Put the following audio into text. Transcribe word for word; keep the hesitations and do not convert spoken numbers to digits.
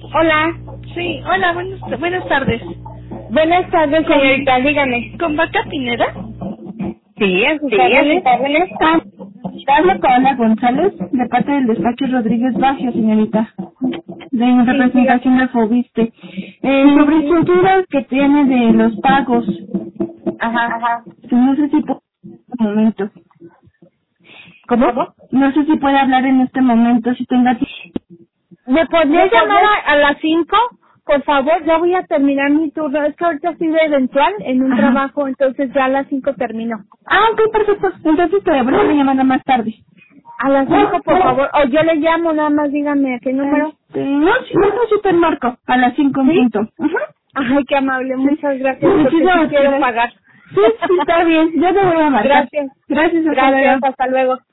Hola. Sí, hola, buenas, buenas tardes. Buenas tardes, señorita, dígame. ¿Con Vaca Pineda? Sí, a sus Sí, a sus órdenes. órdenes. Ah, hablo con Ana González, de parte del despacho Rodríguez Baggio, señorita, de representación de Fobiste. Eh, sobre su duda que tiene de los pagos. Ajá. Ajá. No sé si puede en este momento. ¿Cómo? No sé si puede hablar en este momento, si tenga tiempo. ¿Me podría llamar a, a las cinco? Por favor, ya voy a terminar mi turno. Es que ahorita estoy de eventual en un Ajá. trabajo, entonces ya a las cinco termino. Ah, ok, perfecto. Entonces te voy a llamar más tarde. A las cinco, por favor. O yo le llamo, nada más dígame a qué número. Este, no, si no, no, supermarco. A las cinco en ¿Sí? punto. Ajá. Ay, qué amable, muchas gracias, porque sí Muchísimas quiero gracias. pagar. Sí, sí, está bien. Yo te voy a marcar. Gracias. Gracias, hasta Gracias, luego. hasta luego.